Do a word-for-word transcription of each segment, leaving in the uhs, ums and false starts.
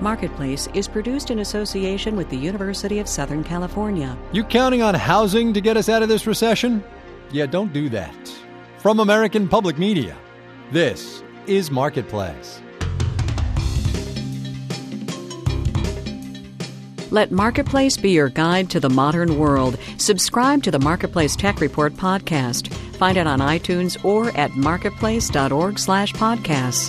Marketplace is produced in association with the University of Southern California. You counting on housing to get us out of this recession? Yeah, don't do that. From American Public Media, this is Marketplace. Let Marketplace be your guide to the modern world. Subscribe to the Marketplace Tech Report podcast. Find it on iTunes or at marketplace.org slash podcasts.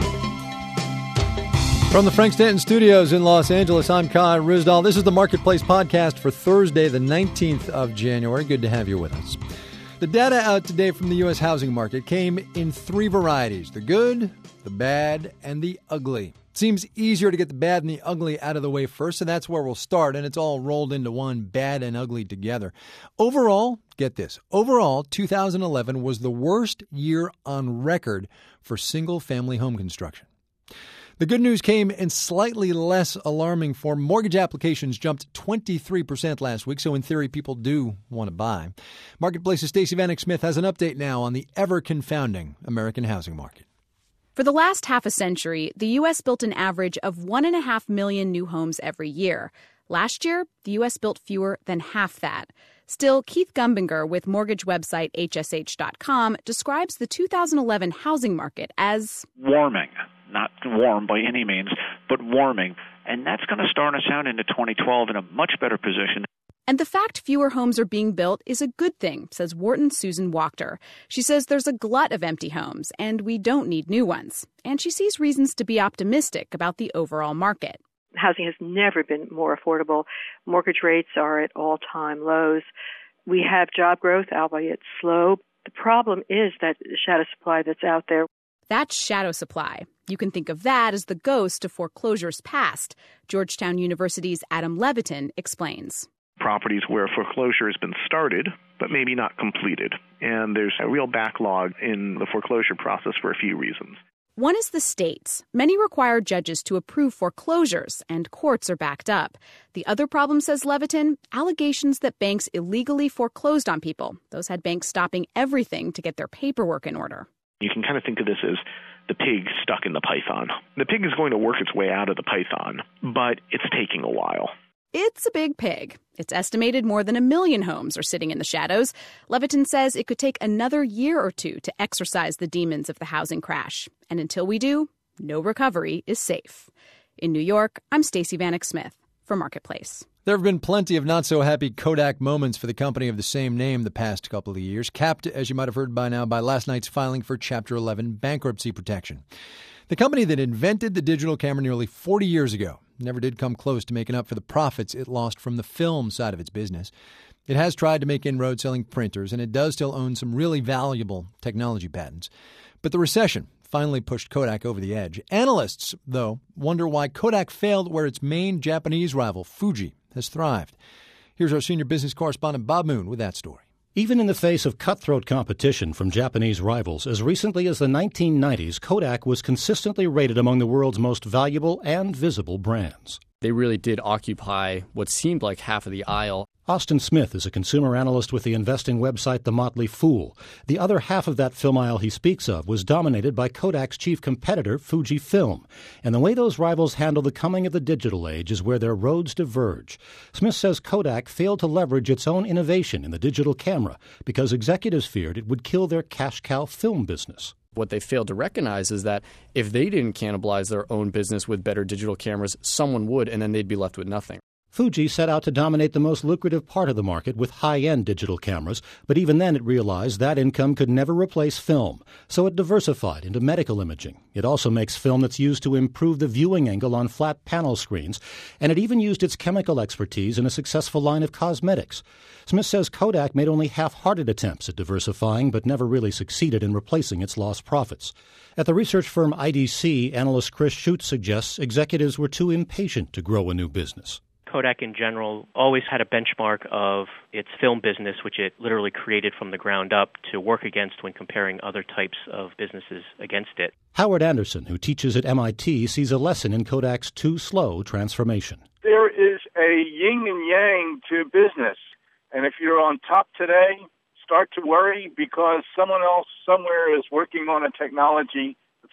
From the Frank Stanton Studios in Los Angeles, I'm Kai Ryssdal. This is the Marketplace podcast for Thursday, the nineteenth of January. Good to have you with us. The data out today from the U S housing market came in three varieties: the good, the bad, and the ugly. It seems easier to get the bad and the ugly out of the way first, so that's where we'll start, and it's all rolled into one, bad and ugly together. Overall, get this, overall, two thousand eleven was the worst year on record for single-family home construction. The good news came in slightly less alarming form. Mortgage applications jumped twenty-three percent last week, so in theory, people do want to buy. Marketplace's Stacey Vanek Smith has an update now on the ever-confounding American housing market. For the last half a century, the U S built an average of one and a half million new homes every year. Last year, the U S built fewer than half that. Still, Keith Gumbinger with mortgage website H S H dot com describes the two thousand eleven housing market as warming. Not warm by any means, but warming. And that's going to start us out into twenty twelve in a much better position. And the fact fewer homes are being built is a good thing, says Wharton's Susan Wachter. She says there's a glut of empty homes, and we don't need new ones. And she sees reasons to be optimistic about the overall market. Housing has never been more affordable. Mortgage rates are at all-time lows. We have job growth, albeit slow. The problem is that shadow supply that's out there. That's shadow supply. You can think of that as the ghost of foreclosures past. Georgetown University's Adam Levitin explains. Properties where foreclosure has been started, but maybe not completed. And there's a real backlog in the foreclosure process for a few reasons. One is the states. Many require judges to approve foreclosures, and courts are backed up. The other problem, says Levitin, allegations that banks illegally foreclosed on people. Those had banks stopping everything to get their paperwork in order. You can kind of think of this as the pig stuck in the python. The pig is going to work its way out of the python, but it's taking a while. It's a big pig. It's estimated more than a million homes are sitting in the shadows. Levitin says it could take another year or two to exorcise the demons of the housing crash. And until we do, no recovery is safe. In New York, I'm Stacey Vanek Smith for Marketplace. There have been plenty of not-so-happy Kodak moments for the company of the same name the past couple of years, capped, as you might have heard by now, by last night's filing for Chapter eleven bankruptcy protection. The company that invented the digital camera nearly forty years ago never did come close to making up for the profits it lost from the film side of its business. It has tried to make inroads selling printers, and it does still own some really valuable technology patents. But the recession finally pushed Kodak over the edge. Analysts, though, wonder why Kodak failed where its main Japanese rival, Fuji, has thrived. Here's our senior business correspondent, Bob Moon, with that story. Even in the face of cutthroat competition from Japanese rivals, as recently as the nineteen nineties, Kodak was consistently rated among the world's most valuable and visible brands. They really did occupy what seemed like half of the aisle. Austin Smith is a consumer analyst with the investing website The Motley Fool. The other half of that film aisle he speaks of was dominated by Kodak's chief competitor, Fujifilm. And the way those rivals handle the coming of the digital age is where their roads diverge. Smith says Kodak failed to leverage its own innovation in the digital camera because executives feared it would kill their cash cow film business. What they failed to recognize is that if they didn't cannibalize their own business with better digital cameras, someone would, and then they'd be left with nothing. Fuji set out to dominate the most lucrative part of the market with high-end digital cameras, but even then it realized that income could never replace film, so it diversified into medical imaging. It also makes film that's used to improve the viewing angle on flat panel screens, and it even used its chemical expertise in a successful line of cosmetics. Smith says Kodak made only half-hearted attempts at diversifying, but never really succeeded in replacing its lost profits. At the research firm I D C, analyst Chris Schutz suggests executives were too impatient to grow a new business. Kodak in general always had a benchmark of its film business, which it literally created from the ground up to work against when comparing other types of businesses against it. Howard Anderson, who teaches at M I T, sees a lesson in Kodak's too slow transformation. There is a yin and yang to business. And if you're on top today, start to worry because someone else somewhere is working on a technology that's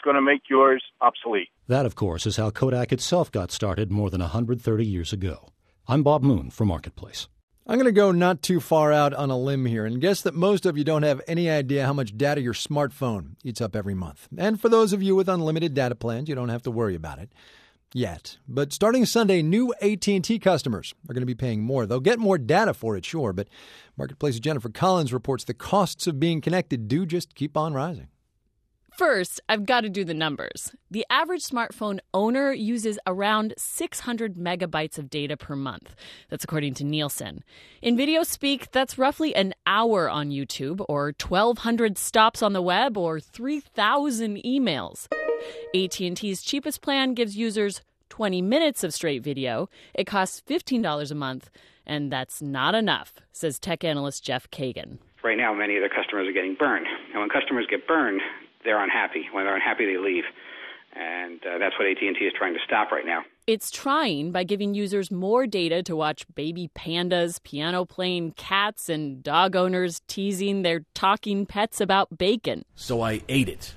going to make yours obsolete. That, of course, is how Kodak itself got started more than one hundred thirty years ago. I'm Bob Moon for Marketplace. I'm going to go not too far out on a limb here and guess that most of you don't have any idea how much data your smartphone eats up every month. And for those of you with unlimited data plans, you don't have to worry about it yet. But starting Sunday, new A T and T customers are going to be paying more. They'll get more data for it, sure, but Marketplace's Jennifer Collins reports the costs of being connected do just keep on rising. First, I've got to do the numbers. The average smartphone owner uses around six hundred megabytes of data per month. That's according to Nielsen. In video speak, that's roughly an hour on YouTube, or twelve hundred stops on the web, or three thousand emails. A T and T's cheapest plan gives users twenty minutes of straight video. It costs fifteen dollars a month, and that's not enough, says tech analyst Jeff Kagan. Right now, many of their customers are getting burned. And when customers get burned, they're unhappy. When they're unhappy, they leave. And uh, that's what A T and T is trying to stop right now. It's trying by giving users more data to watch baby pandas, piano-playing cats, and dog owners teasing their talking pets about bacon. So I ate it.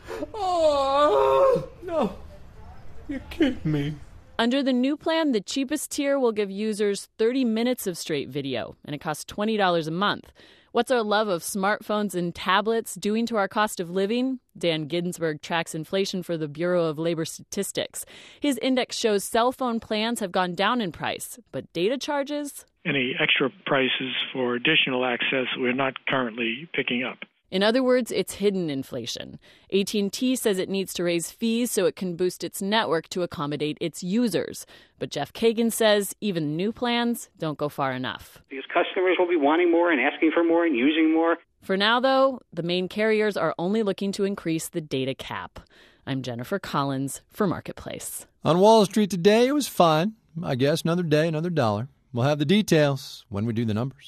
Oh, no. You're kidding me. Under the new plan, the cheapest tier will give users thirty minutes of straight video, and it costs twenty dollars a month. What's our love of smartphones and tablets doing to our cost of living? Dan Ginsberg tracks inflation for the Bureau of Labor Statistics. His index shows cell phone plans have gone down in price, but data charges? Any extra prices for additional access we're not currently picking up. In other words, it's hidden inflation. A T and T says it needs to raise fees so it can boost its network to accommodate its users. But Jeff Kagan says even new plans don't go far enough. Because customers will be wanting more and asking for more and using more. For now, though, the main carriers are only looking to increase the data cap. I'm Jennifer Collins for Marketplace. On Wall Street today, it was fine. I guess another day, another dollar. We'll have the details when we do the numbers.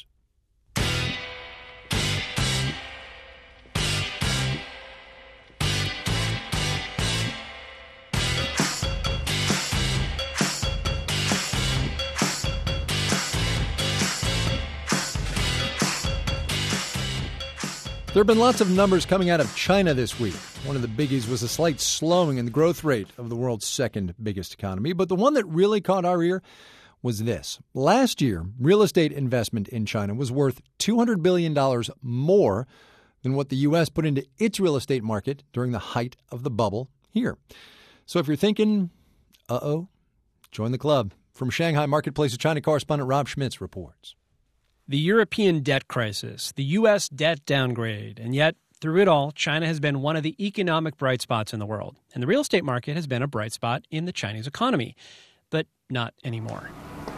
There have been lots of numbers coming out of China this week. One of the biggies was a slight slowing in the growth rate of the world's second biggest economy. But the one that really caught our ear was this. Last year, real estate investment in China was worth two hundred billion dollars more than what the U S put into its real estate market during the height of the bubble here. So if you're thinking, uh-oh, join the club. From Shanghai, Marketplace's China correspondent Rob Schmitz reports. The European debt crisis, the U S debt downgrade, and yet, through it all, China has been one of the economic bright spots in the world. And the real estate market has been a bright spot in the Chinese economy. But not anymore.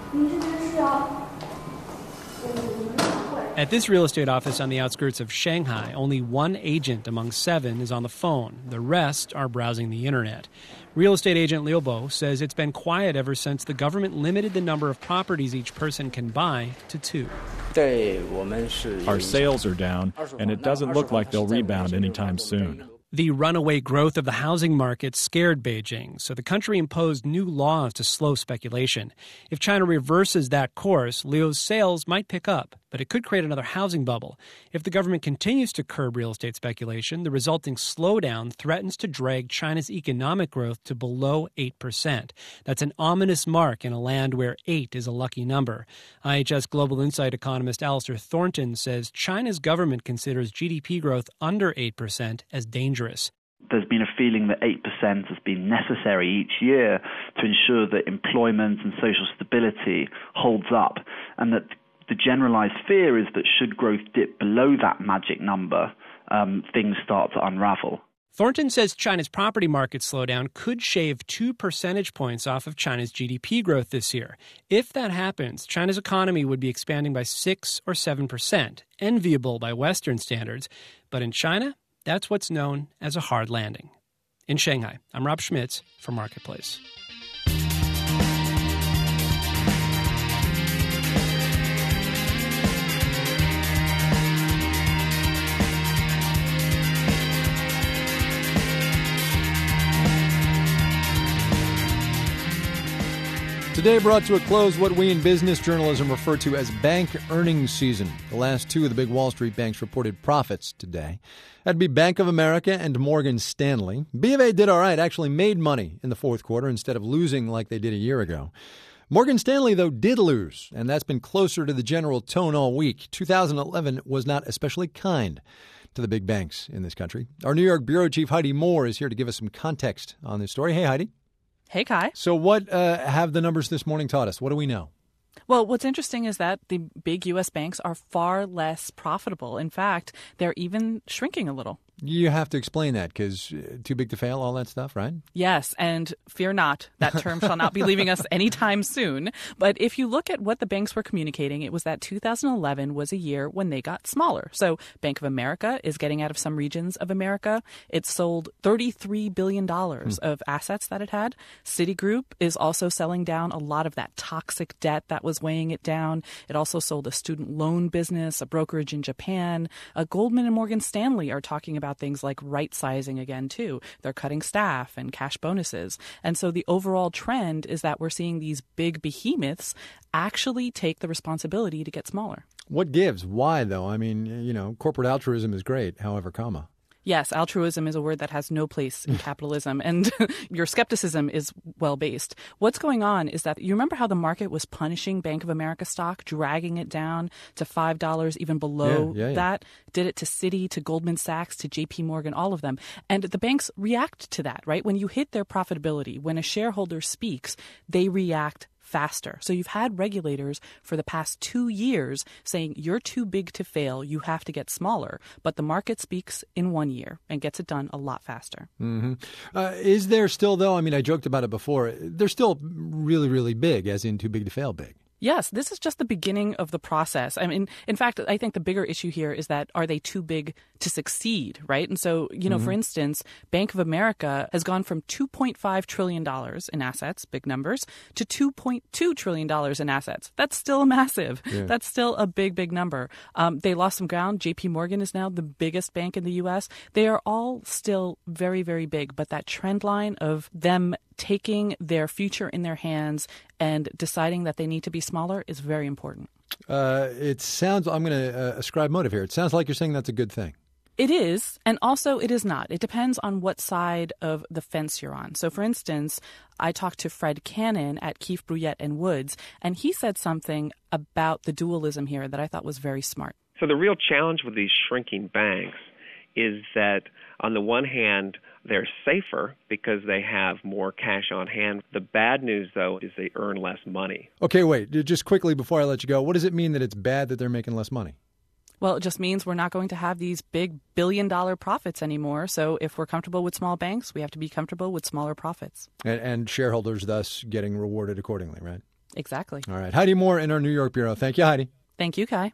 At this real estate office on the outskirts of Shanghai, only one agent among seven is on the phone. The rest are browsing the internet. Real estate agent Liu Bo says it's been quiet ever since the government limited the number of properties each person can buy to two. Our sales are down, and it doesn't look like they'll rebound anytime soon. The runaway growth of the housing market scared Beijing, so the country imposed new laws to slow speculation. If China reverses that course, Liu's sales might pick up, but it could create another housing bubble. If the government continues to curb real estate speculation, the resulting slowdown threatens to drag China's economic growth to below eight percent. That's an ominous mark in a land where eight is a lucky number. I H S Global Insight economist Alistair Thornton says China's government considers G D P growth under eight percent as dangerous. There's been a feeling that eight percent has been necessary each year to ensure that employment and social stability holds up, and that the generalized fear is that should growth dip below that magic number, um, things start to unravel. Thornton says China's property market slowdown could shave two percentage points off of China's G D P growth this year. If that happens, China's economy would be expanding by six or seven percent, enviable by Western standards. But in China, that's what's known as a hard landing. In Shanghai, I'm Rob Schmitz for Marketplace. Today brought to a close what we in business journalism refer to as bank earnings season. The last two of the big Wall Street banks reported profits today. That'd be Bank of America and Morgan Stanley. B of A did all right, actually made money in the fourth quarter instead of losing like they did a year ago. Morgan Stanley, though, did lose, and that's been closer to the general tone all week. two thousand eleven was not especially kind to the big banks in this country. Our New York bureau chief, Heidi Moore, is here to give us some context on this story. Hey, Heidi. Hey, Kai. So what uh, have the numbers this morning taught us? What do we know? Well, what's interesting is that the big U S banks are far less profitable. In fact, they're even shrinking a little. You have to explain that because uh, too big to fail, all that stuff, right? Yes, and fear not, that term shall not be leaving us anytime soon. But if you look at what the banks were communicating, it was that two thousand eleven was a year when they got smaller. So Bank of America is getting out of some regions of America. It sold thirty-three billion dollars hmm. of assets that it had. Citigroup is also selling down a lot of that toxic debt that was weighing it down. It also sold a student loan business, a brokerage in Japan. Uh, Goldman and Morgan Stanley are talking about things like right-sizing again, too. They're cutting staff and cash bonuses. And so the overall trend is that we're seeing these big behemoths actually take the responsibility to get smaller. What gives? Why, though? I mean, you know, corporate altruism is great, however, comma. Yes, altruism is a word that has no place in capitalism, and your skepticism is well-based. What's going on is that you remember how the market was punishing Bank of America stock, dragging it down to five dollars, even below yeah, yeah, yeah. that? Did it to Citi, to Goldman Sachs, to J P Morgan, all of them. And the banks react to that, right? When you hit their profitability, when a shareholder speaks, they react faster. So you've had regulators for the past two years saying you're too big to fail, you have to get smaller. But the market speaks in one year and gets it done a lot faster. Mm-hmm. Uh, is there still, though, I mean, I joked about it before, they're still really, really big, as in too big to fail big. Yes, this is just the beginning of the process. I mean, in fact, I think the bigger issue here is that are they too big to succeed, right? And so, you know, mm-hmm. for instance, Bank of America has gone from two point five trillion dollars in assets, big numbers, to two point two trillion dollars in assets. That's still massive. Yeah. That's still a big, big number. Um, they lost some ground. J P Morgan is now the biggest bank in the U S. They are all still very, very big. But that trend line of them taking their future in their hands and deciding that they need to be smaller is very important. Uh, it sounds, I'm going to uh, ascribe motive here. It sounds like you're saying that's a good thing. It is, and also it is not. It depends on what side of the fence you're on. So, for instance, I talked to Fred Cannon at Keefe, Bruyette and Woods, and he said something about the dualism here that I thought was very smart. So the real challenge with these shrinking banks is that, on the one hand, they're safer because they have more cash on hand. The bad news, though, is they earn less money. Okay, wait. Just quickly before I let you go, what does it mean that it's bad that they're making less money? Well, it just means we're not going to have these big billion-dollar profits anymore. So if we're comfortable with small banks, we have to be comfortable with smaller profits. And, and shareholders thus getting rewarded accordingly, right? Exactly. All right. Heidi Moore in our New York bureau. Thank you, Heidi. Thank you, Kai.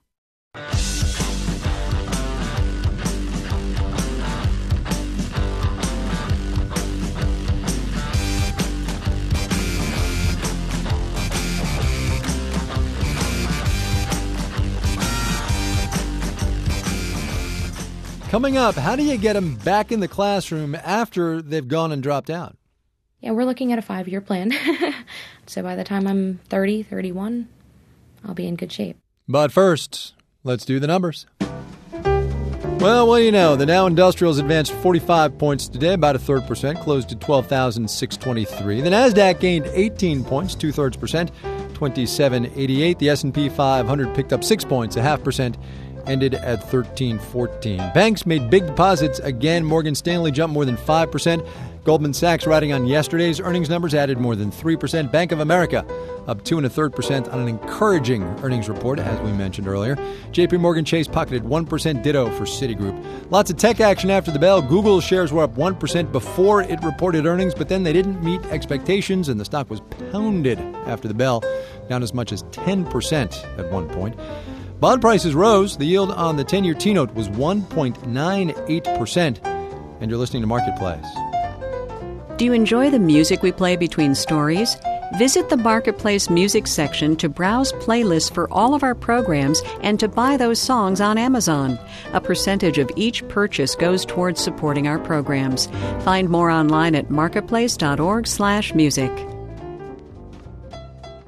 Coming up, how do you get them back in the classroom after they've gone and dropped out? Yeah, we're looking at a five-year plan. So by the time I'm thirty, thirty-one, I'll be in good shape. But first, let's do the numbers. Well, what do you know? The Dow Industrials advanced forty-five points today, about a third percent, closed at twelve thousand six hundred twenty-three. The Nasdaq gained eighteen points, two-thirds percent, twenty-seven eighty-eight. The S and P five hundred picked up six points, a half percent, ended at thirteen fourteen. Banks made big deposits again. Morgan Stanley jumped more than five percent. Goldman Sachs, riding on yesterday's earnings numbers, added more than three percent. Bank of America up two and a third percent on an encouraging earnings report, as we mentioned earlier. J P Morgan Chase pocketed one percent, ditto for Citigroup. Lots of tech action after the bell. Google shares were up one percent before it reported earnings, but then they didn't meet expectations, and the stock was pounded after the bell, down as much as ten percent at one point. Bond prices rose. The yield on the ten-year T-note was one point nine eight percent. And you're listening to Marketplace. Do you enjoy the music we play between stories? Visit the Marketplace music section to browse playlists for all of our programs and to buy those songs on Amazon. A percentage of each purchase goes towards supporting our programs. Find more online at marketplace dot org slash music.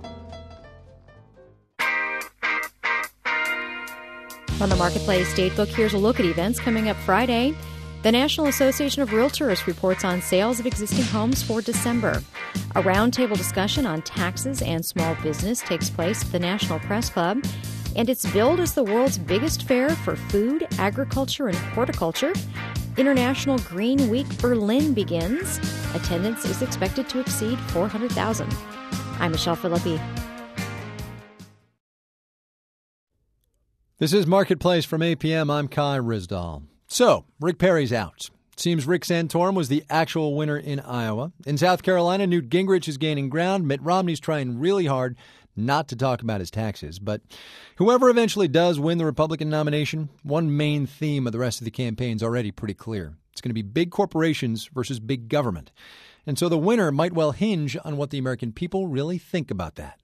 On the Marketplace Datebook, here's a look at events coming up Friday. The National Association of Realtors reports on sales of existing homes for December. A roundtable discussion on taxes and small business takes place at the National Press Club. And it's billed as the world's biggest fair for food, agriculture, and horticulture. International Green Week Berlin begins. Attendance is expected to exceed four hundred thousand. I'm Michelle Philippi. This is Marketplace from A P M. I'm Kai Ryssdal. So, Rick Perry's out. Seems Rick Santorum was the actual winner in Iowa. In South Carolina, Newt Gingrich is gaining ground. Mitt Romney's trying really hard not to talk about his taxes. But whoever eventually does win the Republican nomination, one main theme of the rest of the campaign is already pretty clear. It's going to be big corporations versus big government. And so the winner might well hinge on what the American people really think about that.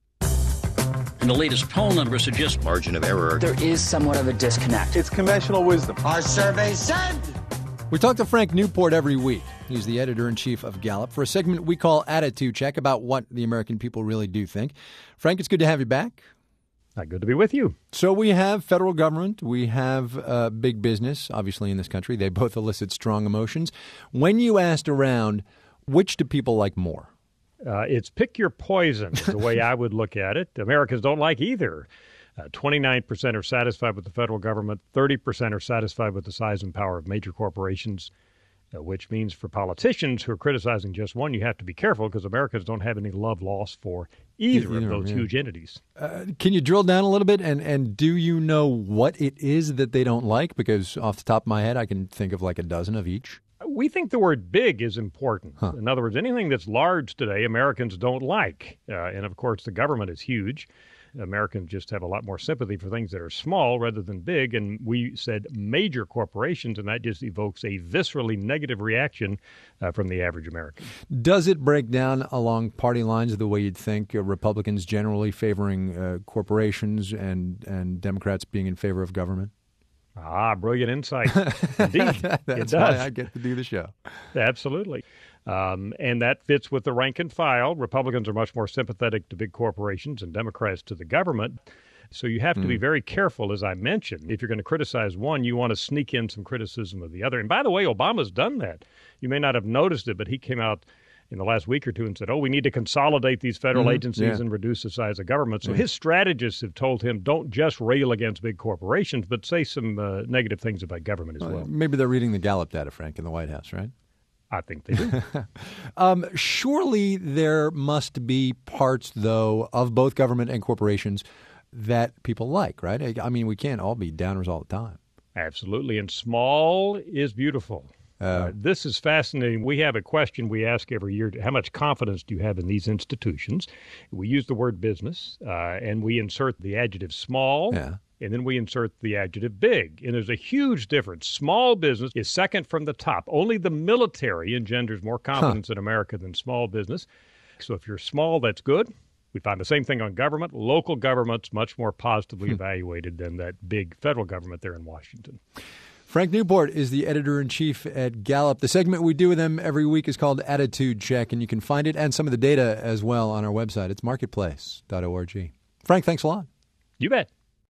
And the latest poll numbers suggest margin of error. There is somewhat of a disconnect. It's conventional wisdom. Our survey said. We talk to Frank Newport every week. He's the editor-in-chief of Gallup for a segment we call Attitude Check about what the American people really do think. Frank, it's good to have you back. Uh, good to be with you. So we have federal government. We have uh, big business, obviously, in this country. They both elicit strong emotions. When you asked around, which do people like more? Uh, it's pick your poison, is the way I would look at it. Americans don't like either. Uh, twenty-nine percent are satisfied with the federal government. thirty percent are satisfied with the size and power of major corporations, uh, which means for politicians who are criticizing just one, you have to be careful because Americans don't have any love lost for either, either of those yeah. huge entities. Uh, can you drill down a little bit? And, and do you know what it is that they don't like? Because off the top of my head, I can think of like a dozen of each. We think the word big is important. Huh. In other words, anything that's large today, Americans don't like. Uh, and, of course, the government is huge. Americans just have a lot more sympathy for things that are small rather than big. And we said major corporations, and that just evokes a viscerally negative reaction uh, from the average American. Does it break down along party lines the way you'd think? Uh, Republicans generally favoring uh, corporations and, and Democrats being in favor of government? Ah, brilliant insight. Indeed, That's it does. why I get to do the show. Absolutely. Um, and that fits with the rank and file. Republicans are much more sympathetic to big corporations and Democrats to the government. So you have to mm. be very careful, as I mentioned. If you're going to criticize one, you want to sneak in some criticism of the other. And by the way, Obama's done that. You may not have noticed it, but he came out in the last week or two and said, oh, we need to consolidate these federal mm-hmm. agencies yeah. and reduce the size of government. So yeah. his strategists have told him, don't just rail against big corporations, but say some uh, negative things about government as well. well. Maybe they're reading the Gallup data, Frank, in the White House, right? I think they do. um, surely there must be parts, though, of both government and corporations that people like, right? I mean, we can't all be downers all the time. Absolutely. And small is beautiful. Uh, uh, this is fascinating. We have a question we ask every year. How much confidence do you have in these institutions? We use the word business, uh, and we insert the adjective small, yeah. and then we insert the adjective big. And there's a huge difference. Small business is second from the top. Only the military engenders more confidence huh. in America than small business. So if you're small, that's good. We find the same thing on government. Local government's much more positively hmm. evaluated than that big federal government there in Washington. Frank Newport is the editor-in-chief at Gallup. The segment we do with him every week is called Attitude Check, and you can find it and some of the data as well on our website. It's marketplace dot org. Frank, thanks a lot. You bet.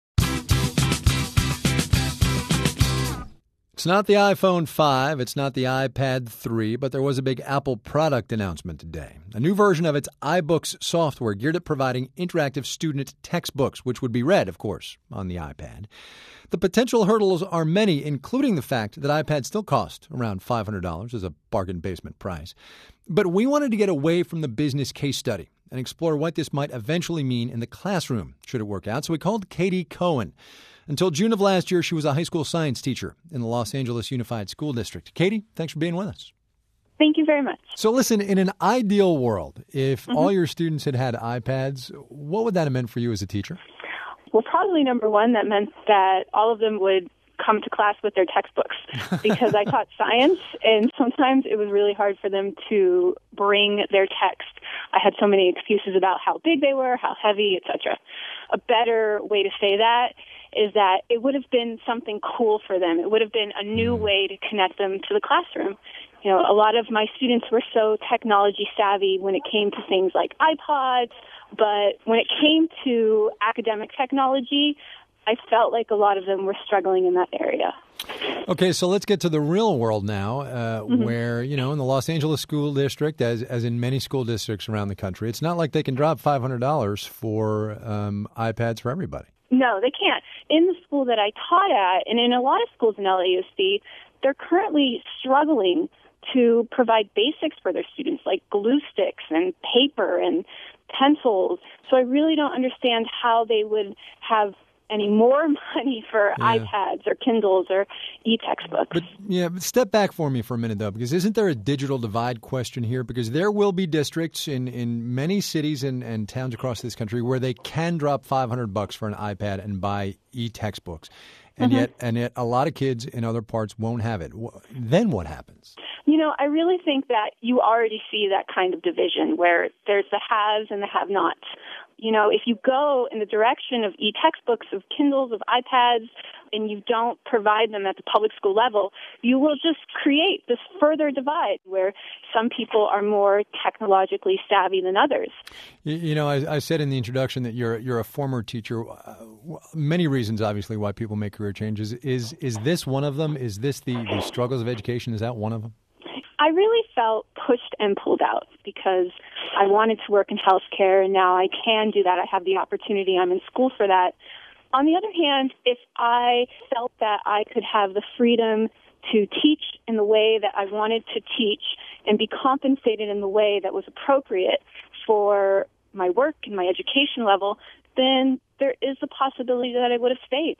It's not the iPhone five, it's not the iPad three, but there was a big Apple product announcement today. A new version of its iBooks software geared at providing interactive student textbooks, which would be read, of course, on the iPad. The potential hurdles are many, including the fact that iPads still cost around five hundred dollars as a bargain basement price. But we wanted to get away from the business case study and explore what this might eventually mean in the classroom, should it work out. So we called Katie Cohen. Until June of last year, she was a high school science teacher in the Los Angeles Unified School District. Katie, thanks for being with us. Thank you very much. So listen, in an ideal world, if mm-hmm. all your students had had iPads, what would that have meant for you as a teacher? Well, probably number one, that meant that all of them would come to class with their textbooks because I taught science, and sometimes it was really hard for them to bring their text. I had so many excuses about how big they were, how heavy, et cetera. A better way to say that is that it would have been something cool for them. It would have been a new way to connect them to the classroom. You know, a lot of my students were so technology savvy when it came to things like iPods, but when it came to academic technology, I felt like a lot of them were struggling in that area. Okay, so let's get to the real world now, uh, mm-hmm. where, you know, in the Los Angeles School District, as as in many school districts around the country, it's not like they can drop five hundred dollars for um, iPads for everybody. No, they can't. In the school that I taught at, and in a lot of schools in L A U S D, they're currently struggling to provide basics for their students, like glue sticks and paper and pencils. So I really don't understand how they would have any more money for yeah. iPads or Kindles or e-textbooks. But, yeah, but step back for me for a minute, though, because isn't there a digital divide question here? Because there will be districts in, in many cities and, and towns across this country where they can drop five hundred bucks for an iPad and buy e-textbooks. And mm-hmm. yet and yet a lot of kids in other parts won't have it. Then what happens? You know, I really think that you already see that kind of division where there's the haves and the have-nots. You know, if you go in the direction of e-textbooks, of Kindles, of iPads, and you don't provide them at the public school level, you will just create this further divide where some people are more technologically savvy than others. You, you know, I, I said in the introduction that you're you're a former teacher. Uh, many reasons, obviously, why people make career changes. Is is this one of them? Is this the, the struggles of education? Is that one of them? I really felt pushed and pulled out because I wanted to work in healthcare, and now I can do that. I have the opportunity. I'm in school for that. On the other hand, if I felt that I could have the freedom to teach in the way that I wanted to teach and be compensated in the way that was appropriate for my work and my education level, then there is a possibility that I would have stayed.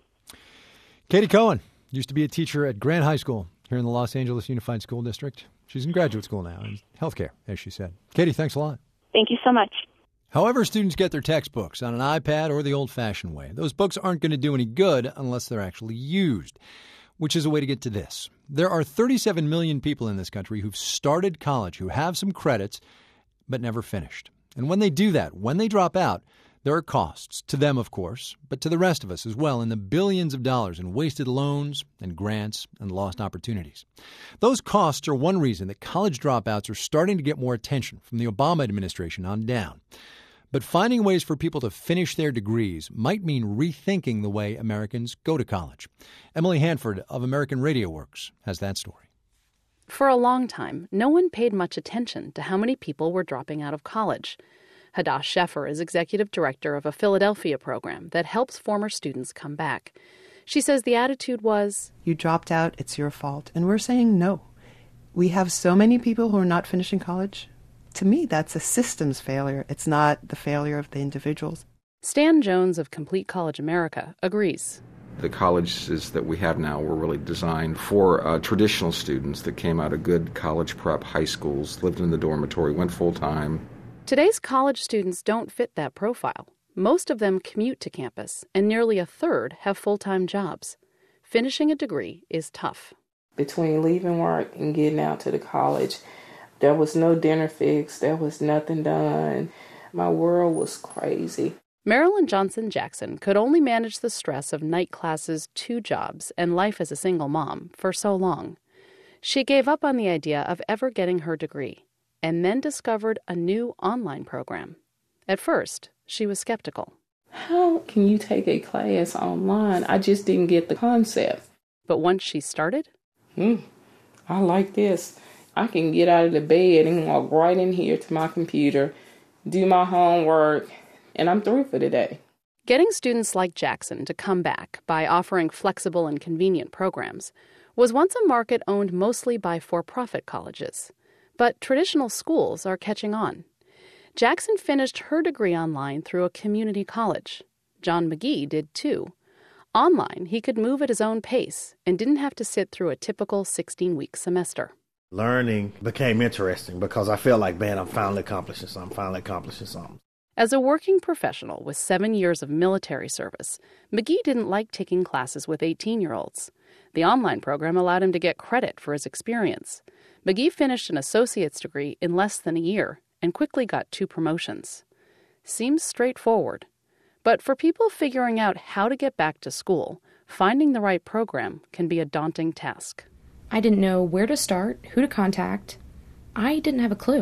Katie Cohen used to be a teacher at Grant High School here in the Los Angeles Unified School District. She's in graduate school now in healthcare, as she said. Katie, thanks a lot. Thank you so much. However students get their textbooks, on an iPad or the old-fashioned way, those books aren't going to do any good unless they're actually used, which is a way to get to this. There are thirty-seven million people in this country who've started college, who have some credits, but never finished. And when they do that, when they drop out, there are costs, to them, of course, but to the rest of us as well, in the billions of dollars in wasted loans and grants and lost opportunities. Those costs are one reason that college dropouts are starting to get more attention from the Obama administration on down. But finding ways for people to finish their degrees might mean rethinking the way Americans go to college. Emily Hanford of American Radio Works has that story. For a long time, no one paid much attention to how many people were dropping out of college. Hadass Sheffer is executive director of a Philadelphia program that helps former students come back. She says the attitude was, you dropped out, it's your fault. And we're saying no. We have so many people who are not finishing college. To me, that's a systems failure. It's not the failure of the individuals. Stan Jones of Complete College America agrees. The colleges that we have now were really designed for uh, traditional students that came out of good college prep high schools, lived in the dormitory, went full-time. Today's college students don't fit that profile. Most of them commute to campus, and nearly a third have full-time jobs. Finishing a degree is tough. Between leaving work and getting out to the college, there was no dinner fix. There was nothing done. My world was crazy. Marilyn Johnson Jackson could only manage the stress of night classes, two jobs, and life as a single mom for so long. She gave up on the idea of ever getting her degree, and then discovered a new online program. At first, she was skeptical. How can you take a class online? I just didn't get the concept. But once she started? Hmm, I like this. I can get out of the bed and walk right in here to my computer, do my homework, and I'm through for the day. Getting students like Jackson to come back by offering flexible and convenient programs was once a market owned mostly by for-profit colleges. But traditional schools are catching on. Jackson finished her degree online through a community college. John McGee did too. Online, he could move at his own pace and didn't have to sit through a typical sixteen-week semester. Learning became interesting because I felt like, man, I'm finally accomplishing something, finally accomplishing something. As a working professional with seven years of military service, McGee didn't like taking classes with eighteen-year-olds. The online program allowed him to get credit for his experience. McGee finished an associate's degree in less than a year and quickly got two promotions. Seems straightforward. But for people figuring out how to get back to school, finding the right program can be a daunting task. I didn't know where to start, who to contact. I didn't have a clue.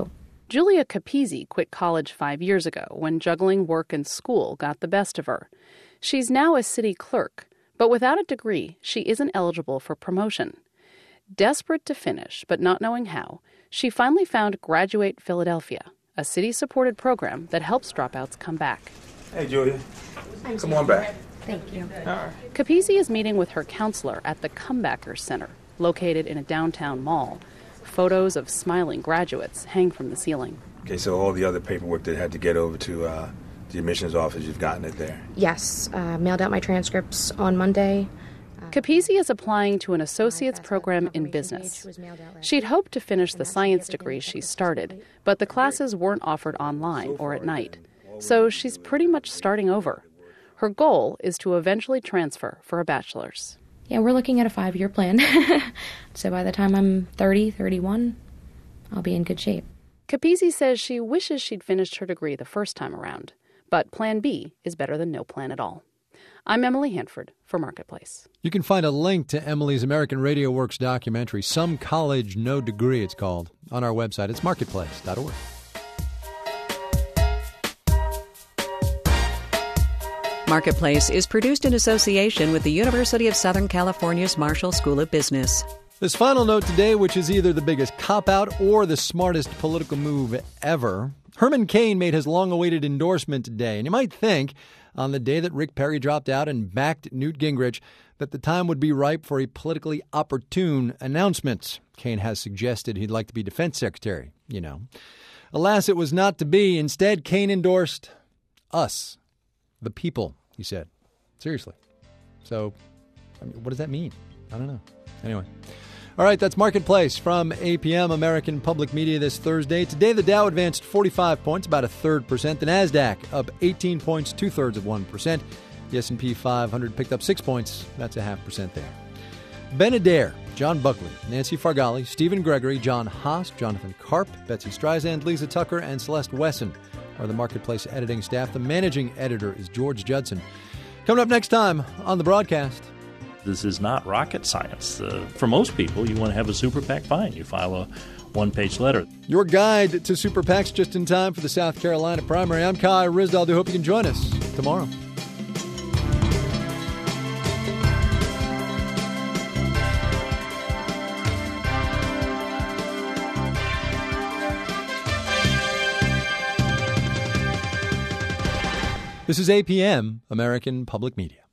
Julia Capizzi quit college five years ago when juggling work and school got the best of her. She's now a city clerk, but without a degree, she isn't eligible for promotion. Desperate to finish, but not knowing how, she finally found Graduate Philadelphia, a city-supported program that helps dropouts come back. Hey, Julia. Come on back. Thank you. Capizzi is meeting with her counselor at the Comebackers Center, located in a downtown mall. Photos of smiling graduates hang from the ceiling. Okay, so all the other paperwork that had to get over to uh, the admissions office, you've gotten it there? Yes, uh, mailed out my transcripts on Monday. Capizzi is applying to an associate's program in business. She'd hoped to finish the science degree she started, but the classes weren't offered online or at night. So she's pretty much starting over. Her goal is to eventually transfer for a bachelor's. Yeah, we're looking at a five-year plan. So by the time I'm thirty, thirty-one, I'll be in good shape. Capizzi says she wishes she'd finished her degree the first time around, but Plan B is better than no plan at all. I'm Emily Hanford for Marketplace. You can find a link to Emily's American Radio Works documentary, Some College, No Degree, it's called, on our website. It's marketplace dot org. Marketplace is produced in association with the University of Southern California's Marshall School of Business. This final note today, which is either the biggest cop-out or the smartest political move ever. Herman Cain made his long-awaited endorsement today, and you might think, on the day that Rick Perry dropped out and backed Newt Gingrich, that the time would be ripe for a politically opportune announcement. Cain has suggested he'd like to be defense secretary, you know. Alas, it was not to be. Instead, Cain endorsed us, the people, he said. Seriously. So, I mean, what does that mean? I don't know. Anyway. All right, that's Marketplace from A P M, American Public Media, this Thursday. Today, the Dow advanced forty-five points, about a third percent. The NASDAQ up eighteen points, two-thirds of one percent. The S and P five hundred picked up six points. That's a half percent there. Ben Adair, John Buckley, Nancy Fargali, Stephen Gregory, John Haas, Jonathan Karp, Betsy Streisand, Lisa Tucker, and Celeste Wesson are the Marketplace editing staff. The managing editor is George Judson. Coming up next time on the broadcast. This is not rocket science. Uh, for most people, you want to have a super PAC, fine. You file a one-page letter. Your guide to super PACs just in time for the South Carolina primary. I'm Kai Ryssdal. Do hope you can join us tomorrow. This is A P M, American Public Media.